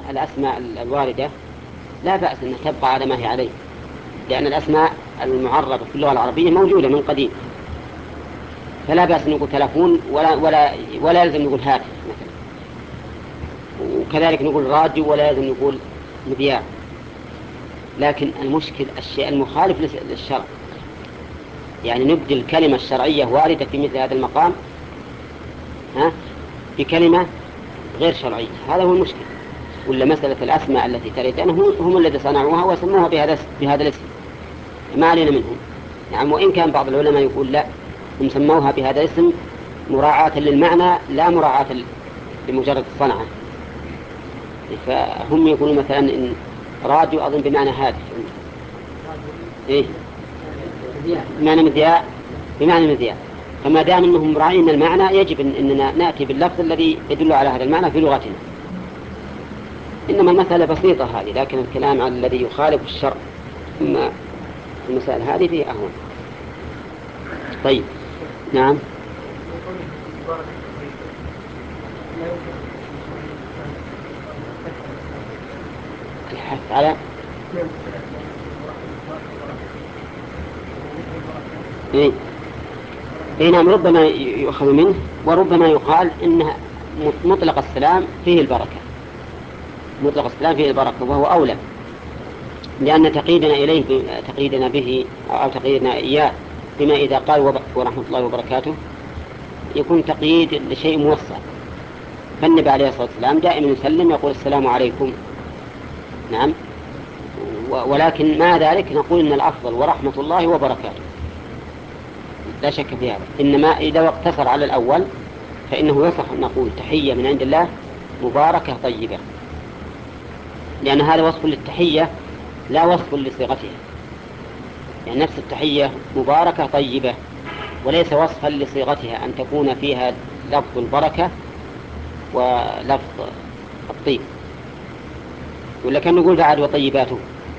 الأسماء الواردة لا بأس أن تبقى على ما هي عليه، لأن الأسماء المعربة في اللغة العربية موجودة من قديم، فلا بأس أن نقول تلفون ولا يلزم نقول هاتف مثلا، وكذلك نقول راديو ولا يلزم نقول مذياع. لكن المشكل الشيء المخالف للشرع، يعني نبدل الكلمة الشرعية واردة في مثل هذا المقام بكلمة غير شرعية، هذا هو المشكل. ولا مسألة الأسماء التي تردن هم الذين صنعوها وسموها بهذا الاسم، ما علينا منهم. يعني وإن كان بعض العلماء يقول لا، هم سموها بهذا الاسم مراعاة للمعنى لا مراعاة لمجرد الصنعة. فهم يقولون مثلا إن راديو أظن بمعنى هاتف، إيه بمعنى مذياع. فما دام أنهم راعين المعنى يجب أننا نأتي باللفظ الذي يدل على هذا المعنى في لغتنا. إنما المسألة بسيطة هذه، لكن الكلام عن الذي يخالف الشرع ثم المسائل هذه فيه أهون. طيب نعم. الحث على نعم، ربما يؤخذ منه وربما يقال إن مطلق السلام فيه البركة، مطلق السلام فيه البركة، وهو أولى، لأن تقييدنا به أو تقييدنا إياه بما إذا قال ورحمة الله وبركاته يكون تقييد لشيء موسع. فالنبي عليه الصلاة والسلام دائما يسلم يقول السلام عليكم. نعم، ولكن مع ذلك نقول إن الأفضل ورحمة الله وبركاته، لا شك في هذا. إنما إذا اقتصر على الأول فإنه يصح أن نقول تحية من عند الله مباركة طيبة، لأن هذا وصف للتحية لا وصف لصيغتها. يعني نفس التحية مباركة طيبة وليس وصفا لصيغتها أن تكون فيها لفظ البركة ولفظ الطيب. ولا كان نقول بعد وطيباته.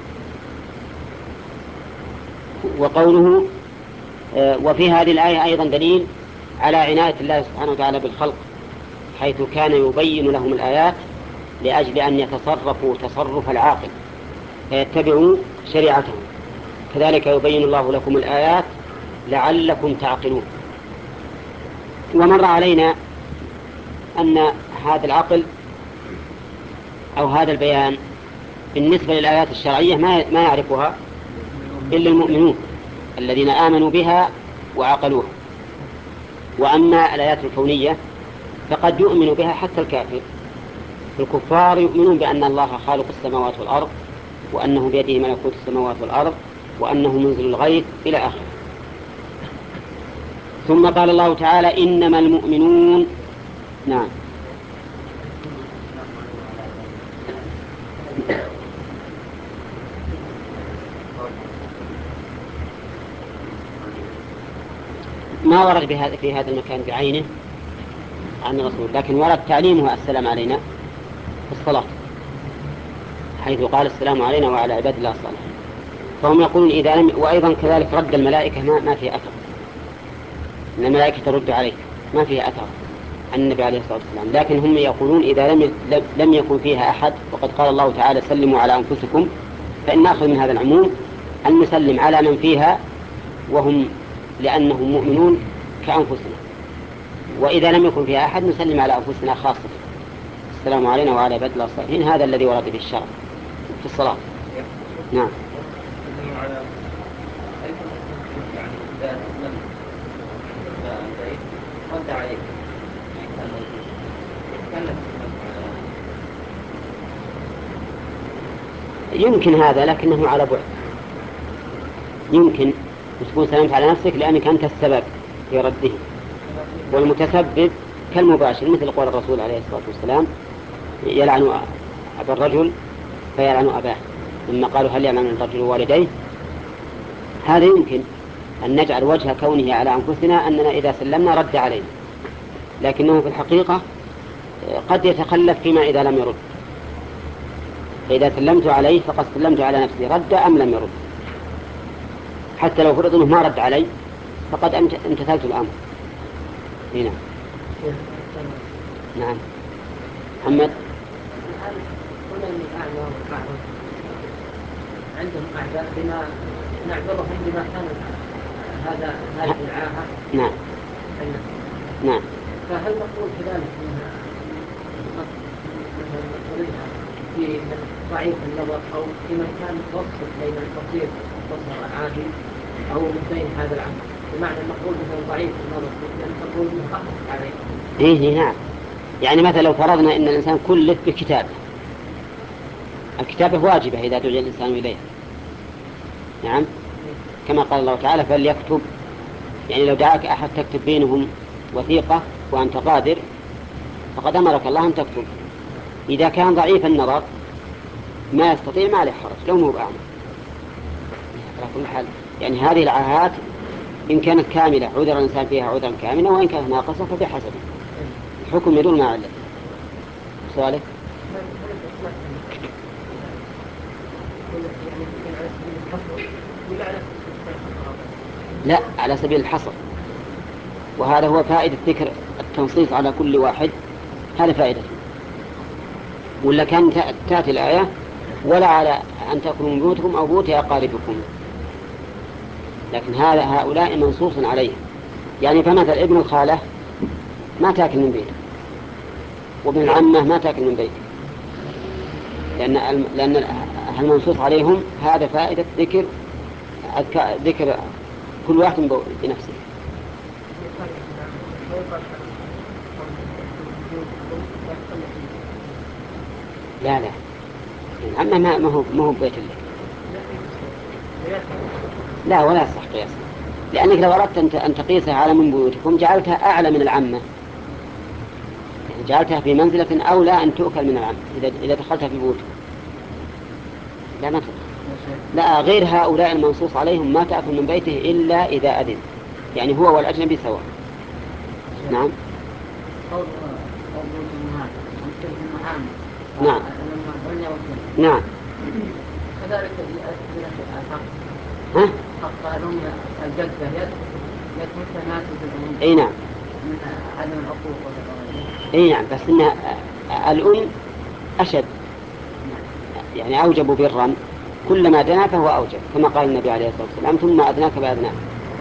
وقوله وفي هذه الآية أيضا دليل على عناية الله سبحانه وتعالى بالخلق، حيث كان يبين لهم الآيات لأجل أن يتصرفوا تصرف العاقل فيتبعوا شريعته. كذلك يبين الله لكم الآيات لعلكم تعقلون. ومر علينا أن هذا العقل أو هذا البيان بالنسبة للآيات الشرعية ما يعرفها إلا المؤمنون الذين آمنوا بها وعقلوها. وأما الآيات الكونية فقد يؤمن بها حتى الكافر. الكفار يؤمنون بأن الله خالق السماوات والأرض، وأنه بيده ملكوت السماوات والأرض، وأنه منزل الغيث إلى آخره. ثم قال الله تعالى إنما المؤمنون. نعم. ما ورد في هذا المكان بعينه عن الرسول، لكن ورد تعليمه السلام علينا في الصلاة، حيث قال السلام علينا وعلى عباد الله الصالحين. فهم يقولون إذا لم، وأيضا كذلك رد الملائكة ما فيه أثر، إن الملائكة ترد عليك ما فيها أثر عن النبي عليه الصلاة والسلام. لكن هم يقولون إذا لم يكن فيها أحد، وقد قال الله تعالى سلموا على أنفسكم، فإن نأخذ من هذا العموم أن نسلم على من فيها وهم لأنهم مؤمنون كأنفسنا، وإذا لم يكن فيها أحد نسلم على أنفسنا خاصة، السلام علينا وعلى عباد الله الصالحين. هذا الذي ورد به الشرع في الصلاة. نعم. يمكن هذا، لكنه على بعد. يمكن تكون سلمت على نفسك لأنك أنت السبب في رده، والمتسبب كالمباشر، مثل قول الرسول عليه الصلاة والسلام يلعن أبا الرجل فيلعن أباه، لما قالوا هل يلعن الرجل والديه. هذا يمكن أن نجعل وجه كونه على أنفسنا أننا إذا سلمنا رد عليه، لكنه في الحقيقة قد يتخلف فيما إذا لم يرد. فإذا سلمت عليه فقد سلمت على نفسي، رد أم لم يرد. حتى لو فرض أنه ما رد علي فقد امتثلت الأمر. هنا. نعم. محمد. إني أعلم بعض عندهم أعذار بما نعذرهم بما كان هذه العاهة. نعم. نعم. فهل نقول كذلك أنها مثلا نقولها في من ضعيف النظر أو في من كان متوسط بين القصير والبصر العادي أو من بين هذا العمل، بمعنى نقول مثلا ضعيف النظر نقول مخفف عليه. إيه نعم. يعني مثلا لو فرضنا أن الإنسان كلف بكتابه، الكتابة واجبة إذا دعي الإنسان إليها. نعم. كما قال الله تعالى فليكتب، يعني لو دعاك أحد تكتب بينهم وثيقة وأنت قادر فقد أمرك الله أن تكتب. إذا كان ضعيف النظر ما يستطيع ما عليه حرج لو مو بأعمى. على كل حال يعني هذه العاهات إن كانت كاملة عذر الإنسان فيها عذرا كاملا، وإن كانت ناقصة فبحسب الحكم يدل مع علته. سؤالك؟ لا، على سبيل الحصر، وهذا هو فائدة ذكر التنصيص على كل واحد، هذا فائدته. ولا كان تأتي الآية ولا على أن تأكلوا من بيوتكم أو بيوت أقاربكم، لكن هؤلاء منصوص عليه. يعني فمثل ابن الخالة ما تأكل من بيته، وابن العمة ما تأكل من بيته، لأن المنصوص عليهم هذا فائدة ذكر كل واحد بنفسه. لا العمة ما هو بيت الله، لا ولا يصح قياسا، لأنك لو أردت أن تقيسها على من بيوتكم جعلتها أعلى من العمة، يعني جعلتها في منزلة أولى أن تؤكل من العمة إذا دخلتها في بيوتكم. لا ما تدخل. لا، غير هؤلاء المنصوص عليهم ما تأكل من بيته إلا إذا أذن، يعني هو والأجنبي سواء. نعم. نعم. نعم. كذلك ها؟ حق الأم الجدة يدخل تناسب الأم. أي نعم. من عدم العقوق. أي نعم، بس إن الأم أشد، يعني أوجب برا، كلما دنا فهو أوجب، كما قال النبي عليه الصلاة والسلام ثم أدناك بأدناك.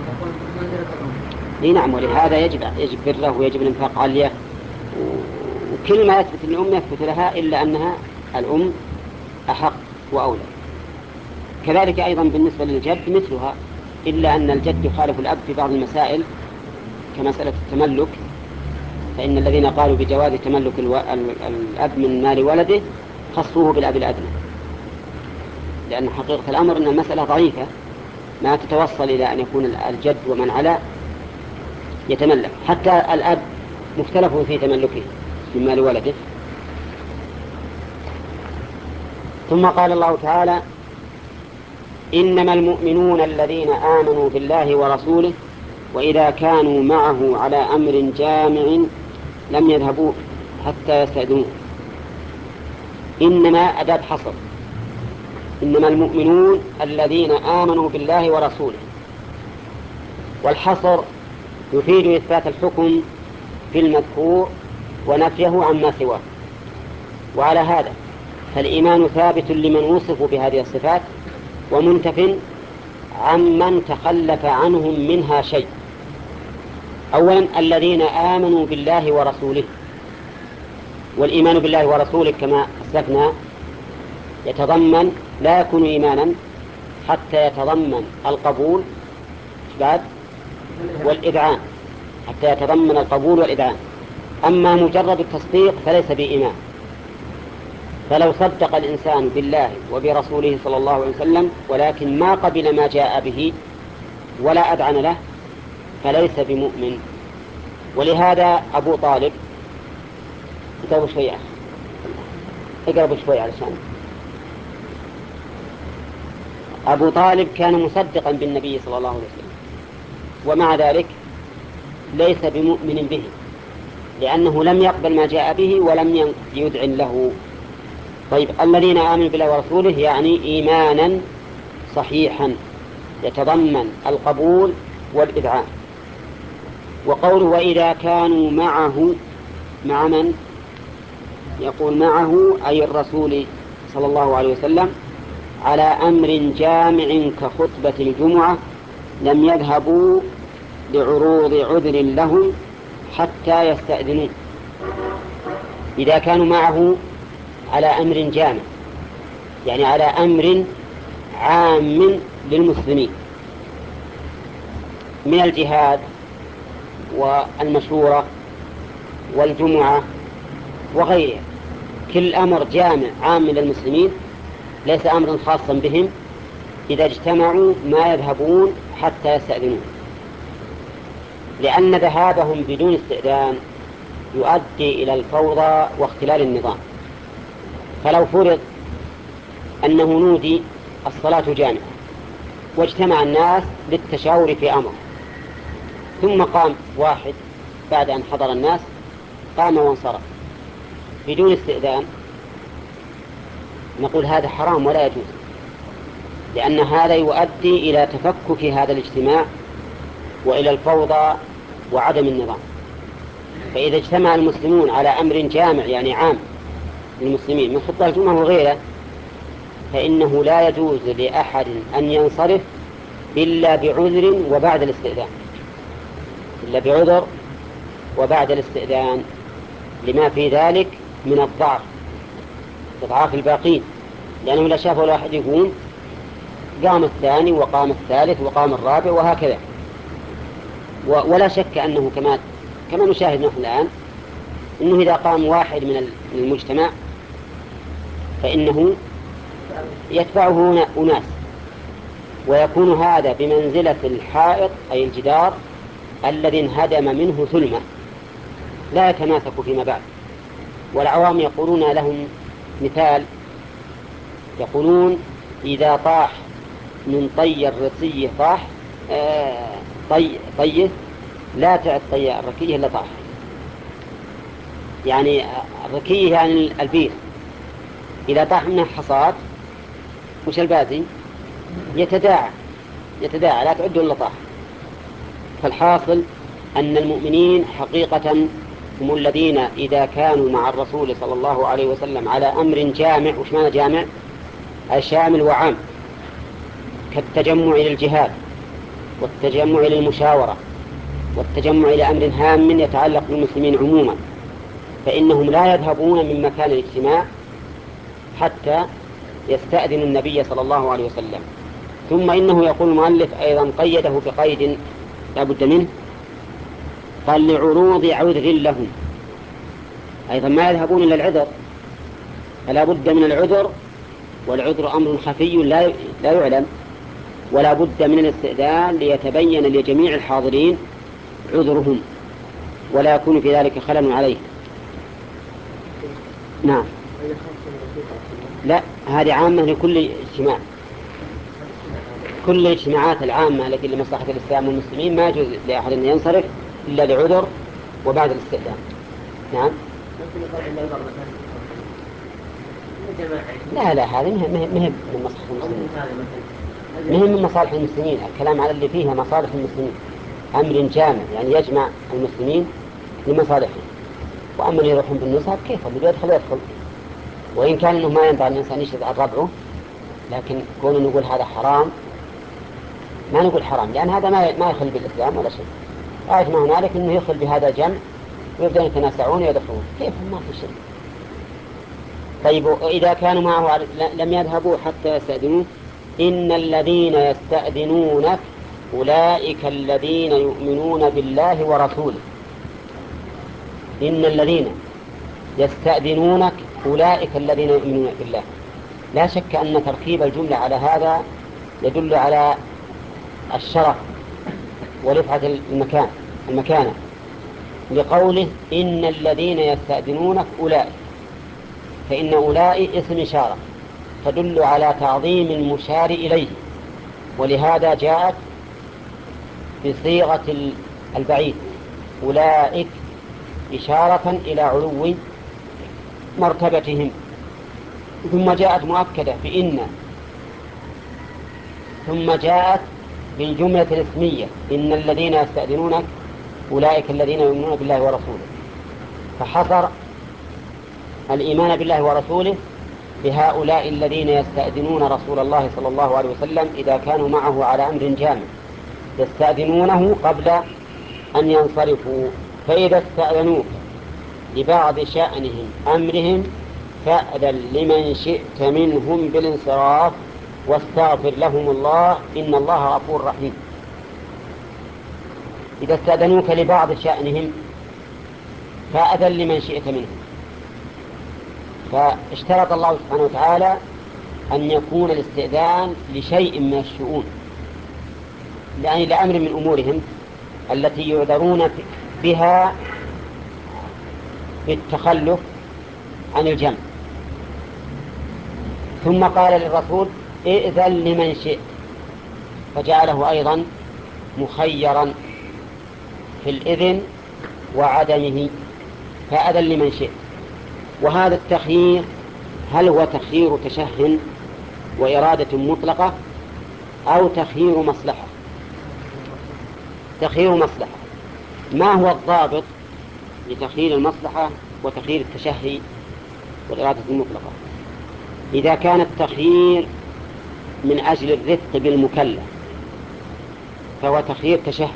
أي نعم، ولهذا يجب بره ويجب الإنفاق عليه، وكل ما يثبت الأم يثبت لها، إلا أنها الأم أحق وأولى. كذلك أيضا بالنسبة للجد مثلها، إلا أن الجد يخالف الأب في بعض المسائل كمسألة التملك، فإن الذين قالوا بجواز تملك الأب من مال ولده خصوه بالأب الأدنى، لأن حقيقة الأمر أن المسألة ضعيفة ما تتوصل إلى أن يكون الجد ومن على يتملك، حتى الأب مختلف في تملكه من مال ولده. ثم قال الله تعالى إنما المؤمنون الذين آمنوا بالله ورسوله وإذا كانوا معه على أمر جامع لم يذهبوا حتى يستأذنوه. إنما أداة حصر، إنما المؤمنون الذين آمنوا بالله ورسوله، والحصر يفيد إثبات الحكم في المذكور ونفيه عما سواه. وعلى هذا فالإيمان ثابت لمن وصفوا بهذه الصفات ومنتف عمن تخلف عنهم منها شيء. أولا الذين آمنوا بالله ورسوله، والإيمان بالله ورسوله كما أسلفنا يتضمن لا يكون إيمانا حتى يتضمن القبول بعد والإذعان، حتى يتضمن القبول والإذعان. أما مجرد التصديق فليس بإيمان، فلو صدق الإنسان بالله وبرسوله صلى الله عليه وسلم ولكن ما قبل ما جاء به ولا أذعن له فليس بمؤمن. ولهذا أبو طالب، اقربوا شوية اقربوا شوية علشان أبو طالب كان مصدقا بالنبي صلى الله عليه وسلم، ومع ذلك ليس بمؤمن به، لأنه لم يقبل ما جاء به ولم يذعن له. طيب الذين آمنوا بالله ورسوله يعني إيمانا صحيحا يتضمن القبول والإذعان. وقوله وإذا كانوا معه، مع من؟ يقول معه أي الرسول صلى الله عليه وسلم على أمر جامع كخطبة الجمعة لم يذهبوا لعروض عذر لهم حتى يستأذنوا. إذا كانوا معه على أمر جامع، يعني على أمر عام للمسلمين من الجهاد والمشورة والجمعة وغيرها، كل أمر جامع عام للمسلمين ليس أمرا خاصا بهم، إذا اجتمعوا ما يذهبون حتى يستأذنون، لأن ذهابهم بدون استئذان يؤدي إلى الفوضى واختلال النظام. فلو فرض أنه نودي الصلاة جامعة واجتمع الناس للتشاور في أمر، ثم قام واحد بعد أن حضر الناس قام وانصرف بدون استئذان، نقول هذا حرام ولا يجوز، لأن هذا يؤدي إلى تفكك هذا الاجتماع وإلى الفوضى وعدم النظام. فإذا اجتمع المسلمون على أمر جامع يعني عام للمسلمين من خطبة الجمعة وغيره، فإنه لا يجوز لأحد أن ينصرف إلا بعذر وبعد الاستئذان، إلا بعذر وبعد الاستئذان، لما في ذلك من الضعف، إضعاف الباقين، لأنه لا شافوا الواحد يقوم قام الثاني وقام الثالث وقام الرابع وهكذا. ولا شك أنه كما نشاهد نحن الآن أنه إذا قام واحد من المجتمع فإنه يتبعه أناس، ويكون هذا بمنزلة الحائط أي الجدار الذي انهدم منه ثلمة لا يتماسك فيما بعد. والعوام يقولون لهم مثال، يقولون إذا طاح من طي الرسي طاح طيه لا تعد طي الركية إلا طاح، يعني الركية يعني البير إذا طاح منه حصاد وش البازي يتداعى لا تعد إلا طاح. فالحاصل أن المؤمنين حقيقة هم الذين إذا كانوا مع الرسول صلى الله عليه وسلم على أمر جامع، وش معنى جامع؟ أي شامل وعام، كالتجمع إلى الجهاد والتجمع إلى المشاورة والتجمع إلى أمر هام يتعلق بالمسلمين عموما، فإنهم لا يذهبون من مكان الاجتماع حتى يستأذن النبي صلى الله عليه وسلم. ثم إنه يقول المؤلف أيضا قيده بقيد لا بد منه، قال لعروض عذر لهم، أيضا ما يذهبون إلى العذر، فلا بد من العذر، والعذر أمر خفي لا يعلم، ولا بد من الاستئذان ليتبين لجميع الحاضرين عذرهم ولا يكون في ذلك خلل عليه. نعم، لا هذه عامة لكل اجتماع، كل الاجتماعات العامة التي لمصلحة الإسلام والمسلمين ما يجوز لأحد أن ينصرف إلا لعذر وبعد الاستئذان. نعم. لا هذا مهم من مصلحة المسلمين، مهم من مصالح المسلمين، الكلام على اللي فيها مصالح المسلمين، أمر جامع يعني يجمع المسلمين لمصالحهم. وأما اللي يروحون بالنساء كيف اللي يدخل، وإن كان إنه ما ينفع الإنسان يشهد عن ربعه، لكن كون نقول هذا حرام ما نقول حرام، لأن هذا ما يخل بالإسلام ولا شيء. آية ما هنالك إنه يخل بهذا جمع ويبدأ يتناسعون ويدخلون، كيف ما في شيء. طيب إذا كانوا معه لم يذهبوا حتى يستأذنوه، إن الذين يستأذنونك أولئك الذين يؤمنون بالله ورسوله. إن الذين يستأذنونك أولئك الذين يؤمنون بالله. لا شك أن تركيب الجملة على هذا يدل على الشرف ورفعة المكانة، لقوله إن الذين يستأذنونك أولئك، فإن أولئك اسم إشارة تدل على تعظيم المشار إليه، ولهذا جاءت بصيغة البعيد أولئك إشارة إلى علو مرتبتهم. ثم جاءت مؤكدة بإن، ثم جاءت بالجملة الاسمية إن الذين يستأذنونك أولئك الذين يؤمنون بالله ورسوله، فحصر الإيمان بالله ورسوله لهؤلاء الذين يستأذنون رسول الله صلى الله عليه وسلم إذا كانوا معه على أمر جامع، يستأذنونه قبل أن ينصرفوا. فإذا استأذنوك لبعض شأنهم أمرهم فأذن لمن شئت منهم بالانصراف واستغفر لهم الله إن الله غفور رحيم. إذا استأذنوك لبعض شأنهم فأذن لمن شئت منهم. فاشترط الله سبحانه وتعالى أن يكون الاستئذان لشيء من الشؤون، يعني لأمر من أمورهم التي يعذرون بها بالتخلف عن الجمع. ثم قال للرسول ائذن لمن شئت، فجعله أيضا مخيرا في الإذن وعدمه، فأذن لمن شئت. وهذا التخيير هل هو تخيير تشه وإرادة مطلقة أو تخيير مصلحة؟ تخيير مصلحة. ما هو الضابط لتخيير المصلحة وتخيير التشهي والإرادة المطلقة؟ إذا كان التخيير من أجل الرفق بالمكلف فهو تخيير تشهي،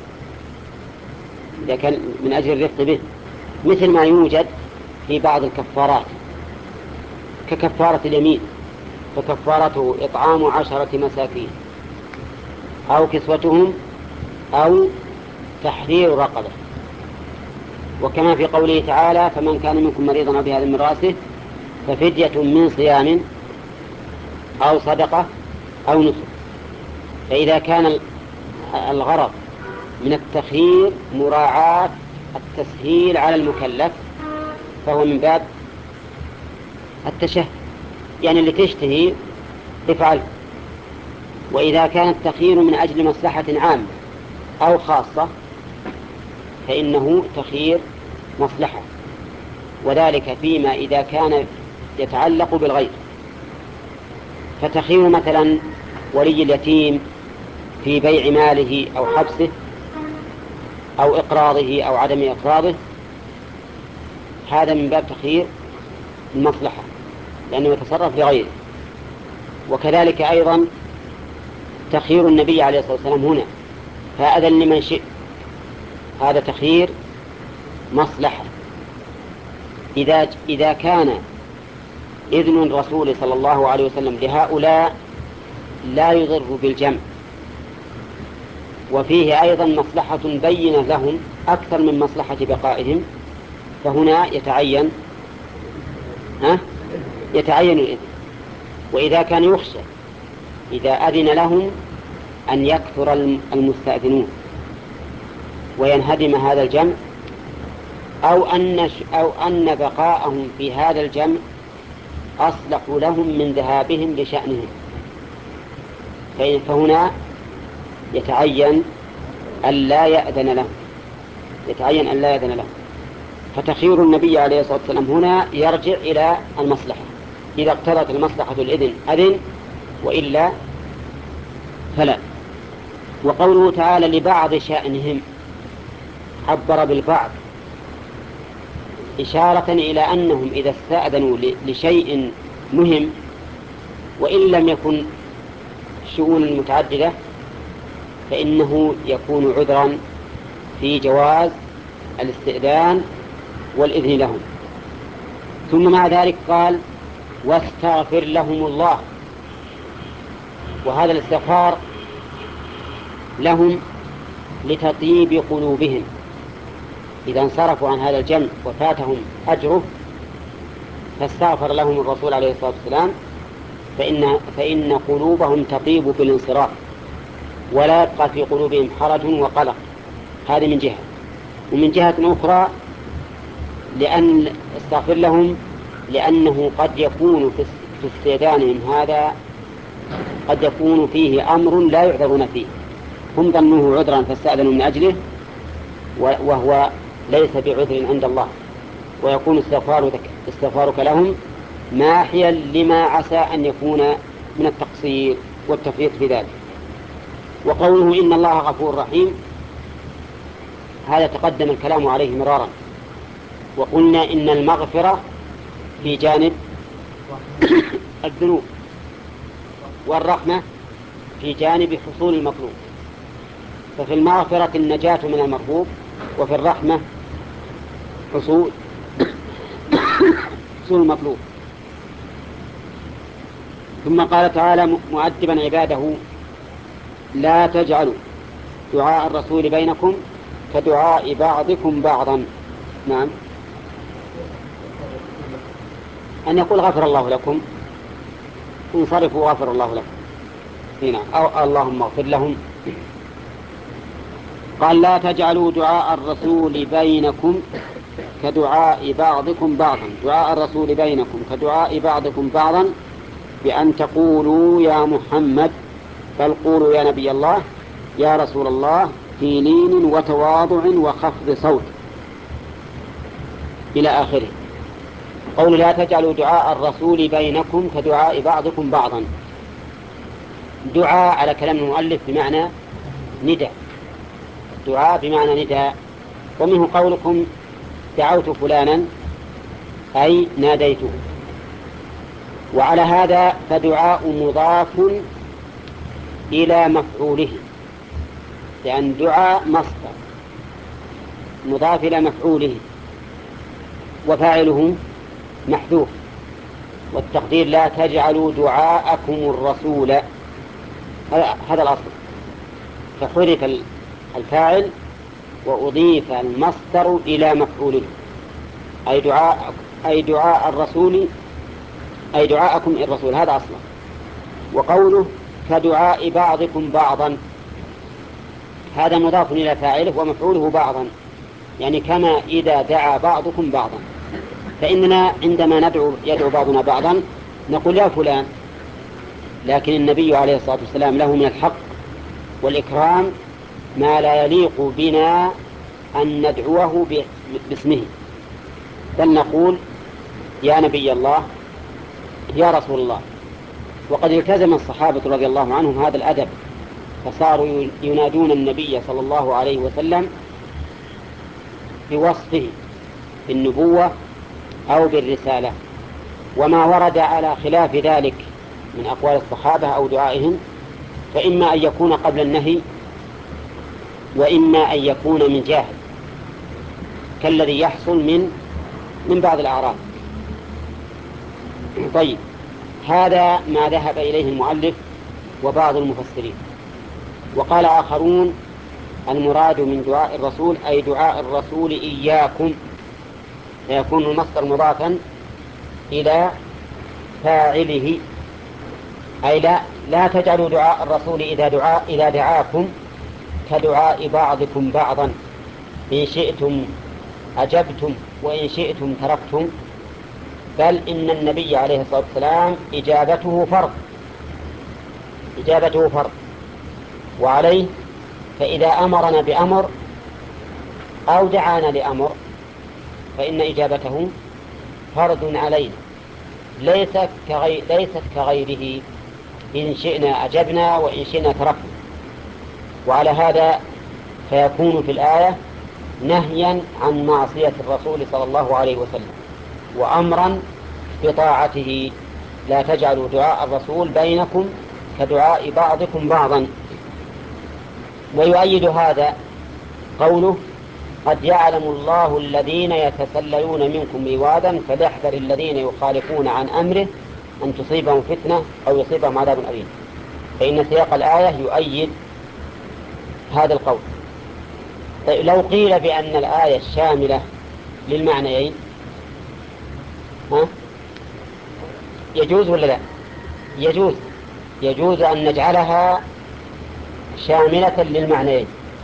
إذا كان من أجل الرفق به، مثل ما يوجد في بعض الكفارات ككفارة اليمين، فكفارته إطعام 10 مساكين أو كسوتهم أو تحرير رقبة. وكما في قوله تعالى فمن كان منكم مريضا أو بهذا من رأسه ففدية من صيام أو صدقة أو نسك. فإذا كان الغرض من التخيير مراعاة التسهيل على المكلف فهو من باب التشهي، يعني اللي تشتهي افعل. وإذا كان التخيير من أجل مصلحة عامة أو خاصة فإنه تخيير مصلحة، وذلك فيما إذا كان يتعلق بالغير. فتخيير مثلا ولي اليتيم في بيع ماله أو حبسه أو إقراضه أو عدم إقراضه هذا من باب تخيير المصلحة لأنه يتصرف لغيره. وكذلك أيضا تخيير النبي عليه الصلاة والسلام هنا فأذن لمن شئ، هذا تخيير مصلحة. إذا كان إذن الرسول صلى الله عليه وسلم لهؤلاء لا يضر بالجمع وفيه أيضا مصلحة بينة لهم أكثر من مصلحة بقائهم فهنا يتعين الإذن. وإذا كان يخشى إذا أذن لهم أن يكثر المستأذنون وينهدم هذا الجمع أو أن بقاءهم في هذا الجمع أصلح لهم من ذهابهم لشأنهم، فهنا يتعين أن لا يأذن لهم. فتخيير النبي عليه الصلاة والسلام هنا يرجع إلى المصلحة، إذا اقتضت المصلحة الإذن أذن وإلا فلا. وقوله تعالى لبعض شأنهم عبر بالبعض إشارة إلى أنهم إذا استأذنوا لشيء مهم وإن لم يكن شؤون متعددة فإنه يكون عذرا في جواز الاستئذان والإذن لهم. ثم مع ذلك قال واستغفر لهم الله، وهذا الاستغفار لهم لتطيب قلوبهم إذا انصرفوا عن هذا الجمع وفاتهم أجره فاستغفر لهم الرسول عليه الصلاة والسلام فإن قلوبهم تطيب بالانصراف ولا يبقى في قلوبهم حرج وقلق. هذه من جهة. ومن جهة أخرى لأن استغفر لهم لأنه قد يكون في استئذانهم هذا قد يكون فيه أمر لا يعذرون فيه، هم ظنوه عذرا فاستأذنوا من أجله وهو ليس بعذر عند الله، ويكون استغفارك لهم ماحيا لما عسى أن يكون من التقصير والتفريط في ذلك. وقوله إن الله غفور رحيم هذا تقدم الكلام عليه مرارا، وقلنا إن المغفرة في جانب الذنوب، والرحمة في جانب حصول المطلوب. ففي المغفرة النجاة من المرغوب، وفي الرحمة حصول المطلوب. ثم قال تعالى مؤدبا عباده: لا تجعلوا دعاء الرسول بينكم كدعاء بعضكم بعضا. نعم، أن يقول غفر الله لكم، انصرفوا غفر الله لكم، هنا أو اللهم اغفر لهم. قال: لا تجعلوا دعاء الرسول بينكم كدعاء بعضكم بعضا. دعاء الرسول بينكم كدعاء بعضكم بعضا بأن تقولوا يا محمد، بل قولوا يا نبي الله، يا رسول الله، في لين وتواضع وخفض صوت، إلى آخره. قول لا تجعلوا دعاء الرسول بينكم كدعاء بعضكم بعضا. دعاء على كلام المؤلف بمعنى نداء، دعاء بمعنى نداء. ومنه قولكم دعوت فلانا أي ناديته. وعلى هذا فدعاء مضاف إلى مفعوله، لأن دعاء مصدر مضاف إلى مفعوله، وفاعله محذوف، والتقدير لا تجعلوا دعاءكم الرسول، هذا الأصل. فحذف الفاعل وأضيف المصدر إلى مفعوله، أي دعاء الرسول، أي دعاءكم الرسول، هذا أصلا. وقوله كدعاء بعضكم بعضا، هذا مضاف إلى فاعله ومفعوله بعضا، يعني كما إذا دعا بعضكم بعضا. فإننا عندما يدعو بعضنا بعضا نقول يا فلان، لكن النبي عليه الصلاة والسلام له من الحق والإكرام ما لا يليق بنا أن ندعوه باسمه، بل نقول يا نبي الله، يا رسول الله. وقد التزم الصحابة رضي الله عنهم هذا الأدب، فصاروا ينادون النبي صلى الله عليه وسلم بوصفه بالنبوة أو بالرسالة. وما ورد على خلاف ذلك من أقوال الصحابة أو دعائهم فإما أن يكون قبل النهي، وإما أن يكون من جاهل، كالذي يحصل من بعض الأعراض. طيب، هذا ما ذهب إليه المؤلف وبعض المفسرين. وقال آخرون المراد من دعاء الرسول أي دعاء الرسول إياكم، فيكون المصدر مضافا إلى فاعله، أي لا تجعلوا دعاء الرسول إذا دعاكم كدعاء بعضكم بعضا، إن شئتم أجبتم وإن شئتم تركتم، بل إن النبي عليه الصلاة والسلام إجابته فرض. وعليه فإذا أمرنا بأمر أو دعانا لأمر فإن إجابته فرض علينا، ليست كغيره، إن شئنا أجبنا وإن شئنا تركنا. وعلى هذا فيكون في الآية نهيا عن معصية الرسول صلى الله عليه وسلم، وأمرا بطاعته. لا تجعلوا دعاء الرسول بينكم كدعاء بعضكم بعضا. ويؤيد هذا قوله قد يعلم الله الذين يتسللون منكم لواذا فليحذر الذين يخالفون عن أمره أن تصيبهم فتنة أو يصيبهم عذاب أليم. فإن سياق الآية يؤيد هذا القول. طيب، لو قيل بأن الآية شاملة للمعنيين يجوز ولا لا؟ يجوز أن نجعلها شاملة للمعنيين،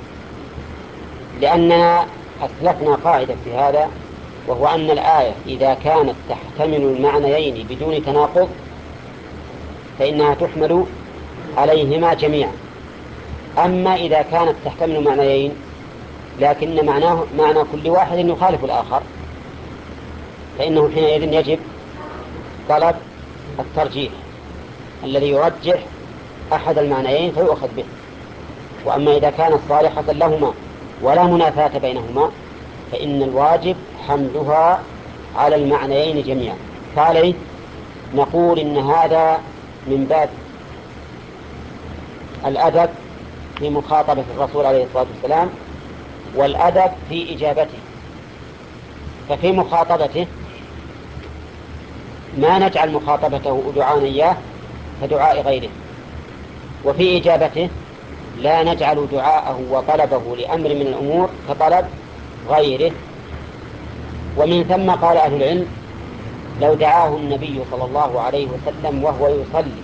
لأننا أسلفنا قاعدة في هذا، وهو أن الآية إذا كانت تحتمل المعنيين بدون تناقض فإنها تحمل عليهما جميعا. أما إذا كانت تحتمل معنيين لكن معنى كل واحد يخالف الآخر فإنه حينئذ يجب طلب الترجيح الذي يرجح أحد المعنيين فيؤخذ به. وأما إذا كانت صالحة لهما ولا منافاة بينهما فإن الواجب حملها على المعنيين جميعا. فعليه نقول إن هذا من باب الأدب في مخاطبة الرسول عليه الصلاة والسلام، والأدب في إجابته. ففي مخاطبته ما نجعل مخاطبته دعاء إياه كدعاء غيره، وفي إجابته لا نجعل دعاءه وطلبه لأمر من الأمور كطلب غيره. ومن ثم قال أهل العلم: لو دعاه النبي صلى الله عليه وسلم وهو يصلي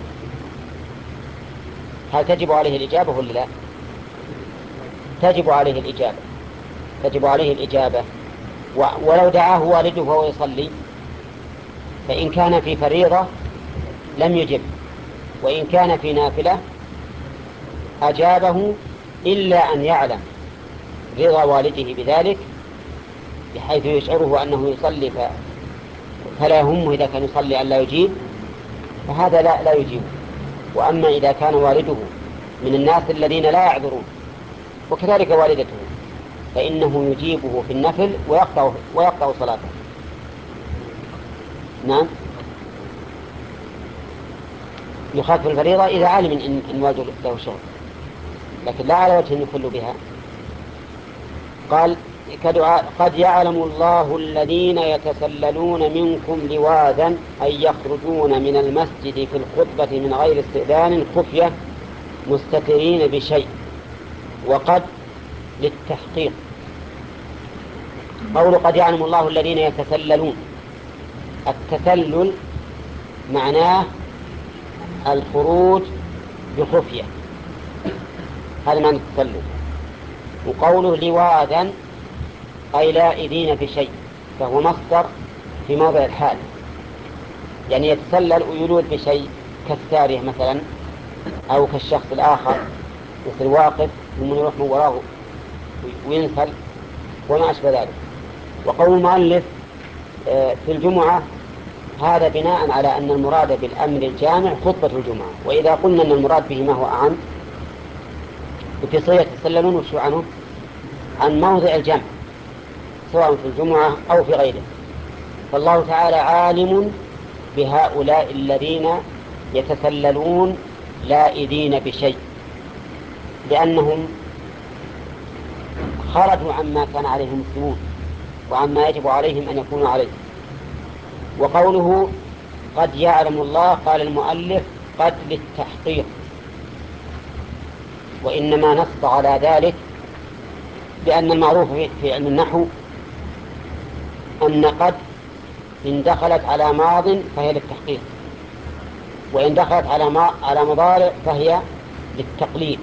هل تجب عليه الإجابة ولا لا؟ تجب عليه الإجابة، تجب عليه الإجابة. ولو دعاه والده وهو يصلي فإن كان في فريضة لم يجب، وإن كان في نافلة أجابه، إلا أن يعلم رضا والده بذلك بحيث يشعره أنه يصلي فلا يهمه إذا كان يصلي أن لا يجيب، فهذا لا يجيب. وأما إذا كان والده من الناس الذين لا يعذرون وكذلك والدته فإنه يجيبه في النفل ويقطع صلاته. نعم، يخاف الفريضة إذا علم إن والده له شغل، لكن لا على وجه يخل بها. قال كدعاء: قد يعلم الله الذين يتسللون منكم لواذا أي يخرجون من المسجد في الخطبة من غير استئذان خفية مستترين بشيء. وقد للتحقيق. قول قد يعلم الله الذين يتسللون، التسلل معناه الخروج بخفية، هذا معنى التسلل. وقوله لواذا أي لائذين بشيء، فهو مصدر في موضع الحال، يعني يتسلل ويلوذ بشيء كالسارية مثلا، أو كالشخص الآخر مثل واقف ومن يروح من وراه وينسل وما أشبه ذلك. وقول المؤلف في الجمعة هذا بناء على أن المراد بالأمر الجامع خطبة الجمعة، وإذا قلنا أن المراد به ما هو أعم في صيغة يتسللون وشو عنه عن موضع الجمع سواء في الجمعة أو في غيره. فالله تعالى عالم بهؤلاء الذين يتسللون لائذين بشيء، لأنهم خرجوا عما كان عليه المسلمون وعما يجب عليهم أن يكونوا عليه. وقوله قد يعلم الله، قال المؤلف قد للتحقيق، وإنما نص على ذلك لأن المعروف في علم النحو أن قد إن دخلت على ماض فهي للتحقيق، وإن دخلت على مضارع فهي للتقليد.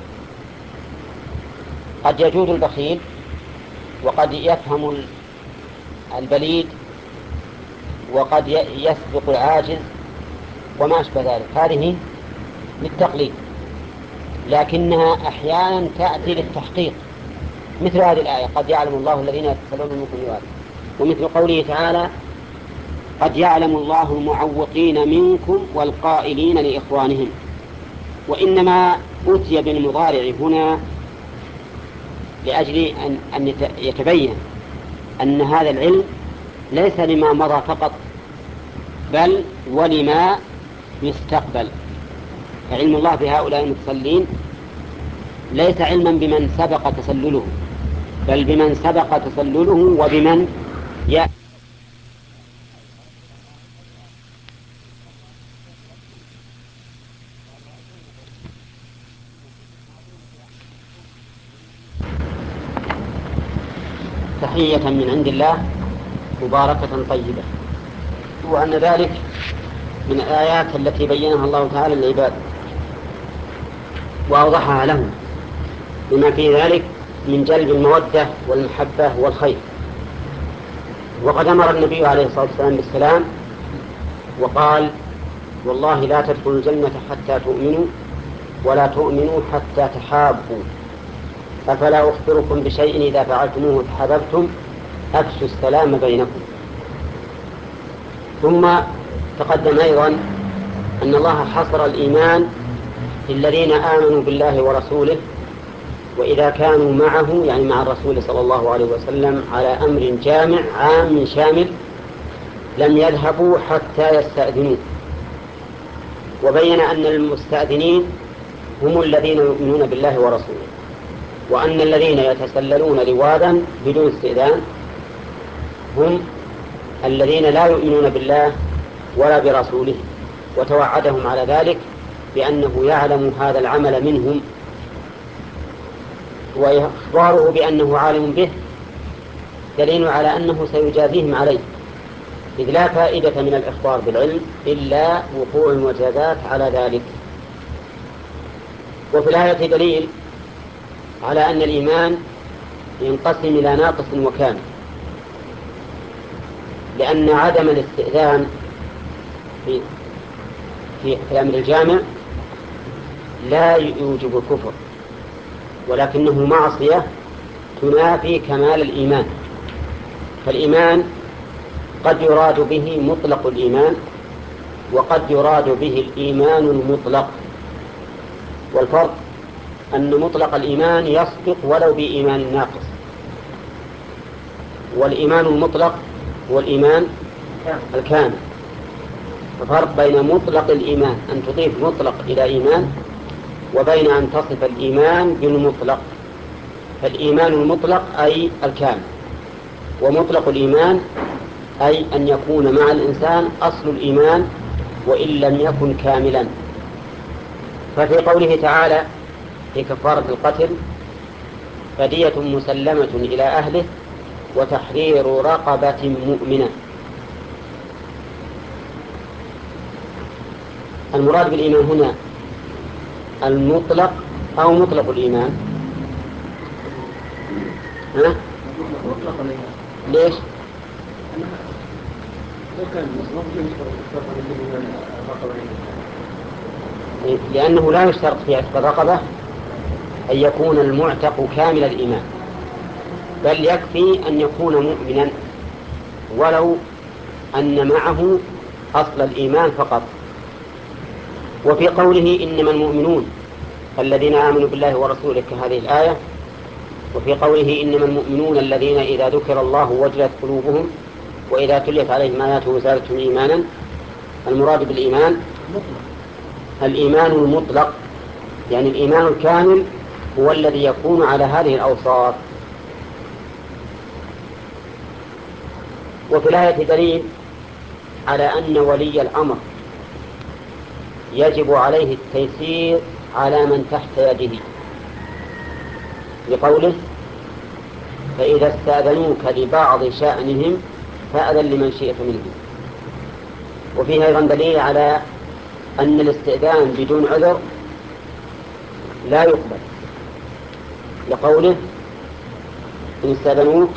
قد يجود البخيل، وقد يفهم البليد، وقد يسبق العاجز وما أشبه ذلك، هذه للتقليد، لكنها أحيانا تأتي للتحقيق، مثل هذه الآية قد يعلم الله الذين يتسللون منكم لواذا، ومثل قوله تعالى قد يعلم الله المعوقين منكم والقائلين لإخوانهم. وإنما أتي بالمضارع هنا لأجل أن يتبين أن هذا العلم ليس لما مضى فقط بل ولما يستقبل. فعلم الله بهؤلاء المتصلين ليس علما بمن سبق تسلله بل بمن سبق تسلله وبمن يأتي. تحية من عند الله مباركة طيبة، وأن ذلك من الآيات التي بينها الله تعالى للعباد وأوضحها لهم بما في ذلك من جلب المودة والمحبة والخير. وقد أمر النبي عليه الصلاة والسلام بالسلام وقال والله لا تدخلوا الجنة حتى تؤمنوا ولا تؤمنوا حتى تحابوا، أفلا أخبركم بشيء إذا فعلتموه تحاببتم، أفشوا السلام بينكم. ثم تقدم أيضا أن الله حصر الإيمان للذين آمنوا بالله ورسوله، وإذا كانوا معه يعني مع الرسول صلى الله عليه وسلم على أمر جامع عام شامل لم يذهبوا حتى يستأذنوه، وبين أن المستأذنين هم الذين يؤمنون بالله ورسوله، وأن الذين يتسللون لواذا بدون استئذان هم الذين لا يؤمنون بالله ولا برسوله، وتوعدهم على ذلك بأنه يعلم هذا العمل منهم، وإخباره بأنه عالم به دليل على أنه سيجازيهم عليه، إذ لا فائدة من الإخبار بالعلم إلا وقوع المجازات على ذلك. وفي الآية دليل على أن الإيمان ينقسم إلى ناقص وكامل، لأن عدم الاستئذان في الأمر الجامع لا يوجب الكفر، ولكنه معصية تنافي كمال الإيمان. فالإيمان قد يراد به مطلق الإيمان، وقد يراد به الإيمان المطلق، والفرق أن مطلق الإيمان يصدق ولو بإيمان ناقص، والإيمان المطلق هو الإيمان الكامل. ففرق بين مطلق الإيمان أن تضيف مطلق إلى إيمان، وبين أن تصف الإيمان بالمطلق. فالإيمان المطلق أي الكامل، ومطلق الإيمان أي أن يكون مع الإنسان أصل الإيمان وإن لم يكن كاملا. ففي قوله تعالى في كفارة القتل فدية مسلمة إلى أهله وتحرير رقبة مؤمنة، المراد بالإيمان هنا المطلق أو مطلق الإيمان؟ ها؟ مطلق الإيمان. ليش؟ لأنه لا يشترط في عتق الرقبة أن يكون المعتق كامل الإيمان، بل يكفي أن يكون مؤمنا ولو أن معه أصل الإيمان فقط. وفي قوله إنما المؤمنون الذين آمنوا بالله ورسوله كهذه الآية، وفي قوله إنما المؤمنون الذين إذا ذكر الله وجلت قلوبهم وإذا تليت عليهم آياته زادتهم إيمانا، المراد بالإيمان الإيمان المطلق، يعني الإيمان الكامل هو الذي يكون على هذه الأوصاف. وفي الآية دليل على أن ولي الأمر يجب عليه التيسير على من تحت يده، لقوله فإذا استأذنوك لبعض شأنهم فأذن لمن شئت منهم. وفيه أيضا دليل على أن الاستئذان بدون عذر لا يقبل، لقوله إن استأذنوك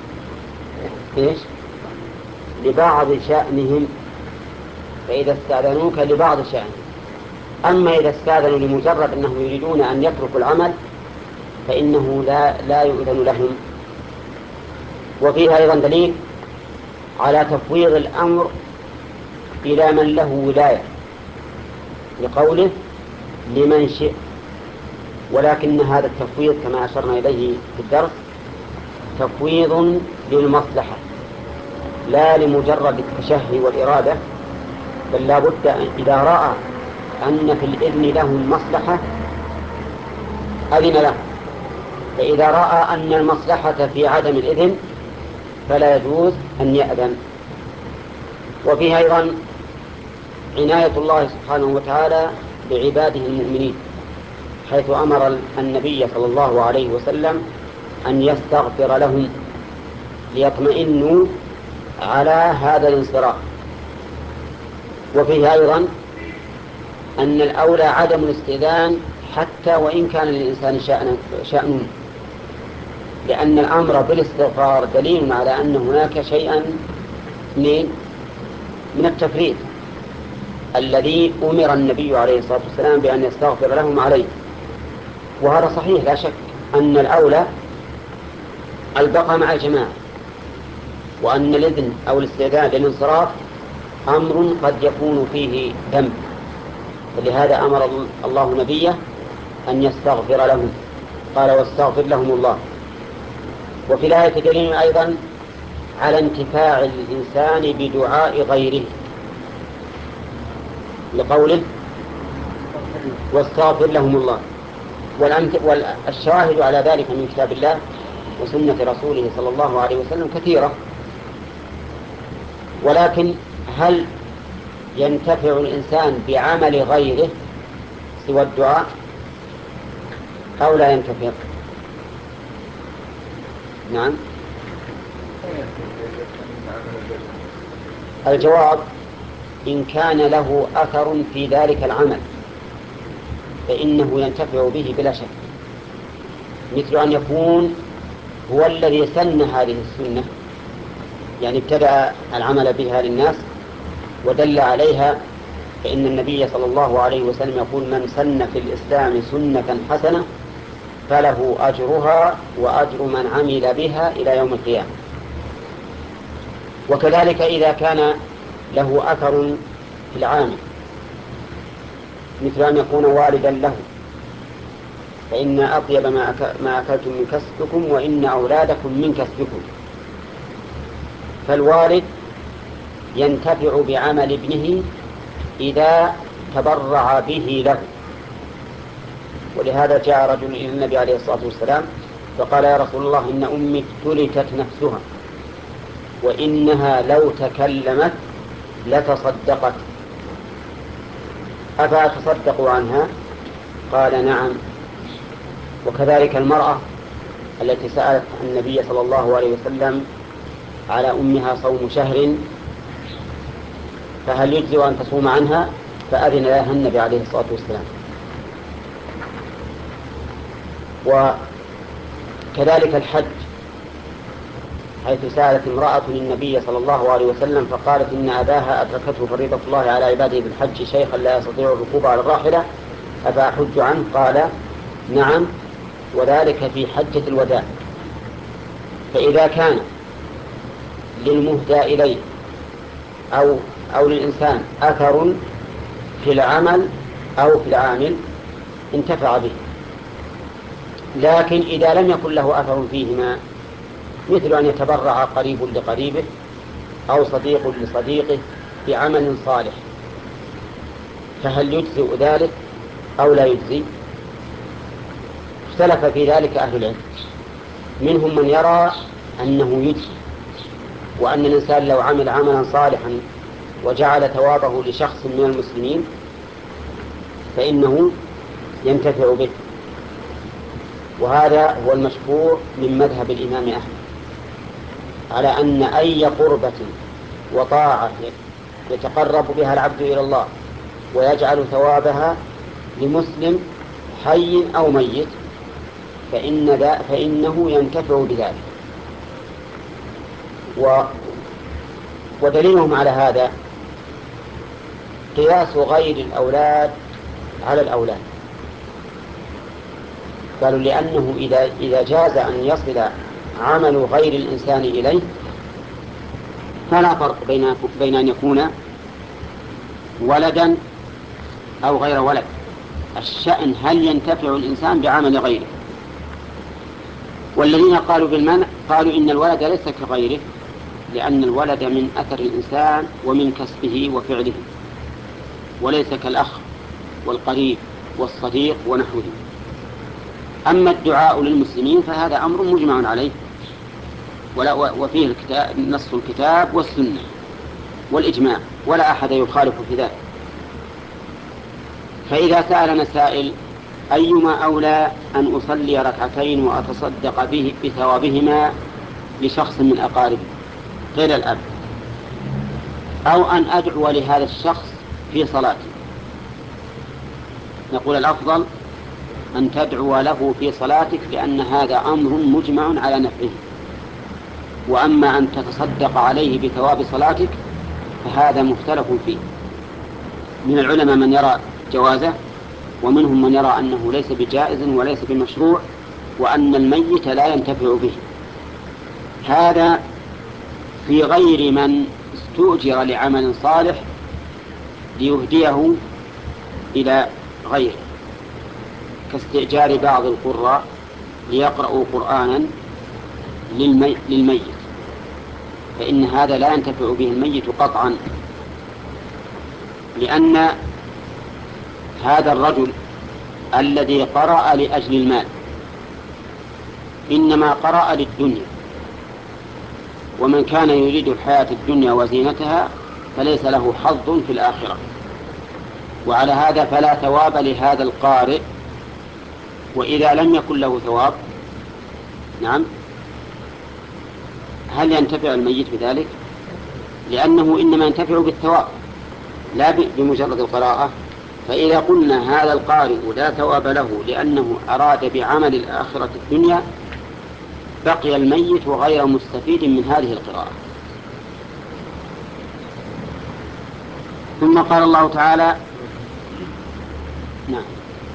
لبعض شأنهم، فإذا استأذنوك لبعض شأنهم. أما إذا استأذنوا لمجرد أنهم يريدون أن يتركوا العمل فإنه لا يؤذن لهم. وفيها أيضا دليل على تفويض الأمر إلى من له ولاية، لقوله لمن شئ، ولكن هذا التفويض كما أشرنا إليه في الدرس تفويض للمصلحة لا لمجرد التشهي والإرادة، بل لا بد إذا رأى أن في الإذن لهم مصلحة أذن له، فإذا رأى أن المصلحة في عدم الإذن فلا يجوز أن يأذن. وفيها أيضا عناية الله سبحانه وتعالى بعباده المؤمنين، حيث أمر النبي صلى الله عليه وسلم أن يستغفر لهم ليطمئنوا على هذا الانصراف. وفيه أيضا أن الأولى عدم الاستئذان حتى وإن كان للإنسان شأن، لأن الأمر بالاستغفار دليل على أن هناك شيئا من التفريط الذي أمر النبي عليه الصلاة والسلام بأن يستغفر لهم عليه. وهذا صحيح، لا شك أن الأولى البقاء مع الجماعة، وأن الإذن أو الاستئذان للانصراف أمر قد يكون فيه ذنب، فلهذا أمر الله نبيه أن يستغفر لهم، قال واستغفر لهم الله. وفي الآية دليل أيضا على انتفاع الإنسان بدعاء غيره، لقوله واستغفر لهم الله. والشاهد على ذلك من كتاب الله وسنة رسوله صلى الله عليه وسلم كثيرة. ولكن هل ينتفع الإنسان بعمل غيره سوى الدعاء أو لا ينتفع؟ نعم. الجواب: إن كان له أثر في ذلك العمل فإنه ينتفع به بلا شك، مثل أن يكون هو الذي سن هذه السنة، يعني ابتدأ العمل بها للناس ودل عليها، فإن النبي صلى الله عليه وسلم يقول: من سن في الإسلام سنة حسنة فله أجرها وأجر من عمل بها إلى يوم القيامة. وكذلك إذا كان له أثر في العامل، مثل أن يكون والدا له، فإن أطيب ما أكلتم من كسبكم وإن أولادكم من كسبكم. فالوالد ينتفع بعمل ابنه إذا تبرع به له. ولهذا جاء رجل إلى النبي عليه الصلاة والسلام فقال: يا رسول الله، إن أمي افتلتت نفسها وإنها لو تكلمت لتصدقت، أفأتصدق عنها؟ قال: نعم. وكذلك المرأة التي سألت النبي صلى الله عليه وسلم على أمها صوم شهر فهل يجزئ أن تصوم عنها؟ فأذن لها النبي عليه الصلاة والسلام. وكذلك الحج، حيث سألت امرأة النبي صلى الله عليه وسلم فقالت: إن أباها أدركته فريضة الله على عباده بالحج شيخا لا يستطيع الركوب على الراحلة أفأحج عنه؟ قال: نعم، وذلك في حجة الوداع. فإذا كان للمهدى إليه أو للإنسان أثر في العمل أو في العامل انتفع به. لكن إذا لم يكن له أثر فيهما، مثل أن يتبرع قريب لقريبه أو صديق لصديقه بعمل صالح، فهل يجزئ ذلك أو لا يجزي؟ اختلف في ذلك أهل العلم، منهم من يرى أنه يجزي، وأن الإنسان لو عمل عملا صالحا وجعل ثوابه لشخص من المسلمين فإنه ينتفع به. وهذا هو المشهور من مذهب الإمام أحمد، على أن أي قربة وطاعة يتقرب بها العبد إلى الله ويجعل ثوابها لمسلم حي أو ميت فإنه ينتفع بذلك. ودليلهم على هذا قياس غير الأولاد على الأولاد. قالوا: لأنه إذا جاز أن يصل عمل غير الإنسان إليه فلا فرق بين أن يكون ولدا أو غير ولد. الشأن هل ينتفع الإنسان بعمل غيره. والذين قالوا بالمنع قالوا: إن الولد ليس كغيره، لأن الولد من أثر الإنسان ومن كسبه وفعله، وليس كالأخ والقريب والصديق ونحوه. أما الدعاء للمسلمين فهذا أمر مجمع عليه، وفيه نص الكتاب والسنة والإجماع، ولا أحد يخالف في ذلك. فإذا سألنا سائل: أيما أولى أن أصلي ركعتين وأتصدق بثوابهما لشخص من أقاربي غير الأب، أو أن أدعو لهذا الشخص في صلاتي؟ نقول: الأفضل أن تدعو له في صلاتك، لأن هذا أمر مجمع على نفعه. وأما أن تتصدق عليه بثواب صلاتك فهذا مختلف فيه، من العلماء من يرى جوازه، ومنهم من يرى أنه ليس بجائز وليس بمشروع، وأن الميت لا ينتفع به. هذا في غير من استؤجر لعمل صالح ليهديه إلى غيره، كاستئجار بعض القراء ليقرأوا قرآنا للميت، فإن هذا لا ينتفع به الميت قطعا، لأن هذا الرجل الذي قرأ لأجل المال إنما قرأ للدنيا، ومن كان يريد الحياة الدنيا وزينتها فليس له حظ في الآخرة. وعلى هذا فلا ثواب لهذا القارئ. وإذا لم يكن له ثواب، نعم، هل ينتفع الميت بذلك؟ لأنه إنما ينتفع بالثواب لا بمجرد القراءة. فإذا قلنا هذا القارئ لا ثواب له لأنه أراد بعمل الآخرة الدنيا، بقي الميت غير مستفيد من هذه القراءة. ثم قال الله تعالى: نعم،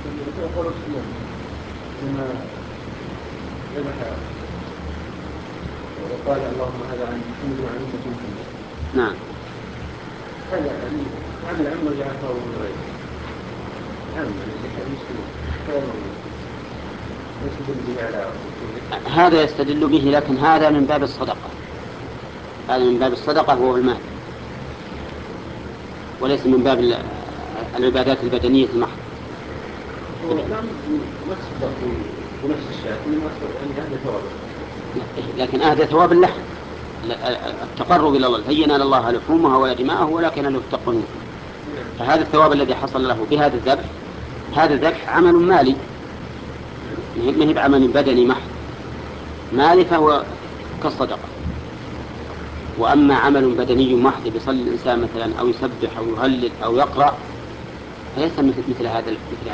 وقال اللهم هذا عن محمد وعن محمد. نعم، هذا عمل عم وجعله من غيره هذا يستدل به، لكن هذا من باب الصدقة، هذا من باب الصدقة وهو المال، وليس من باب العبادات البدنية المحضة. ونفس الشيء يعني أهدى ثواب، لكن أهدى ثواب اللحم، التقرب إلى الله، هينا لله لحومها ولا دماءه ولكن له التقوى. فهذا الثواب الذي حصل له بهذا الذبح، هذا الذبح عمل مالي، ما هي بعمل بدني محض، مالي، فهو كالصدقة. وأما عمل بدني محض بيصلي الإنسان مثلا أو يسبح أو يهلل أو يقرأ فليس مثل هذا.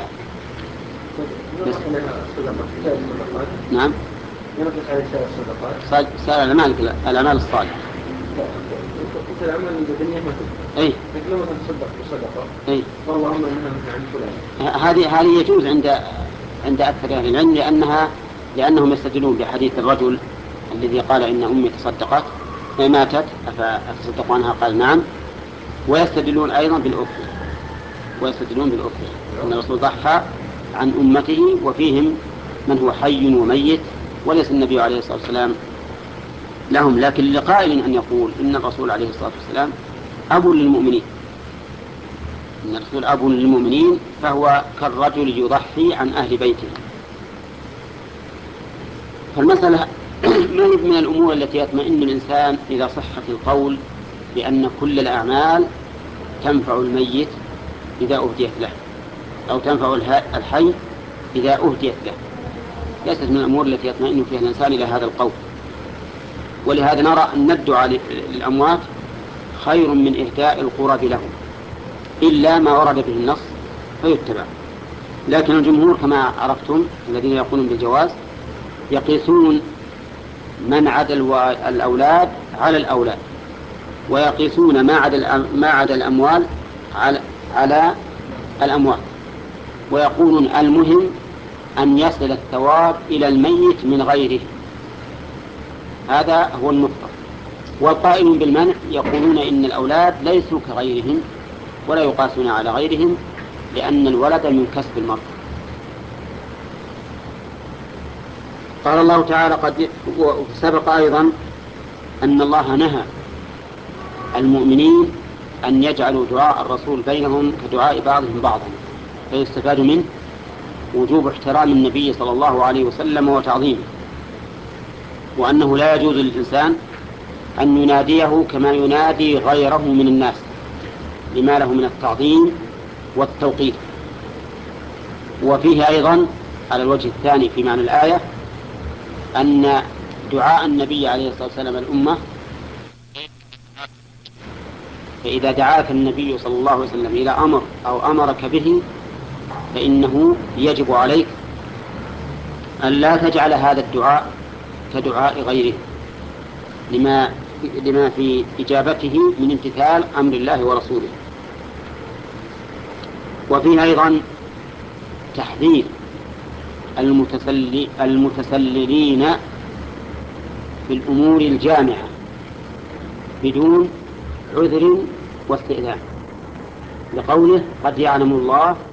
نعم، سائر الأعمال الصالحة. الأعمال البدنية أي لما تصدق بصدقة، أي والله أنها عن فلان، هذه يجوز عند أكثر أهل العلم، لأنهم يستدلون بحديث الرجل الذي قال إن أمي تصدقت ماتت أفتصدق عنها؟ قال نعم. ويستدلون أيضا بالأضحية، أن الرسول ضحى عن أمته وفيهم من هو حي وميت، وليس النبي عليه الصلاة والسلام لهم. لكن لقائل أن يقول إن الرسول عليه الصلاة والسلام أب للمؤمنين، إن الرسول أب للمؤمنين، فهو كالرجل يضحي عن أهل بيته. فالمسألة ما هي من الأمور التي يطمئن الإنسان إلى صحة القول بأن كل الأعمال تنفع الميت إذا أهديت له، أو تنفع الحي إذا أهديت له. ليست من الأمور التي يطمئن فيها الإنسان إلى هذا القول. ولهذا نرى أن الدعاء للأموات خير من إهداء القرب لهم، إلا ما ورد به النص فيتبع. لكن الجمهور كما عرفتم الذين يقولون بالجواز يقيسون منع الأولاد على الأولاد، ويقيسون ما عدا الأموال على الأموال، ويقولون المهم أن يصل الثواب إلى الميت من غيره. هذا هو النقطة. والقائلون بالمنع يقولون إن الأولاد ليسوا كغيرهم ولا يقاسون على غيرهم، لأن الولد من كسب المرء. قال الله تعالى وسبق أيضا أن الله نهى المؤمنين أن يجعلوا دعاء الرسول بينهم كدعاء بعضهم بعضا، فيستفاد منه وجوب احترام النبي صلى الله عليه وسلم وتعظيمه، وأنه لا يجوز للإنسان أن يناديه كما ينادي غيره من الناس لما له من التعظيم والتوقير. وفيه أيضا على الوجه الثاني في معنى الآية أن دعاء النبي عليه الصلاة والسلام الأمة، فإذا دعاك النبي صلى الله عليه وسلم إلى أمر أو أمرك به فإنه يجب عليك أن لا تجعل هذا الدعاء كدعاء غيره لما في إجابته من امتثال أمر الله ورسوله. وفيه أيضا تحذير المتسللين في الأمور الجامعة بدون عذر واستئذان، لقوله قد يعلم الله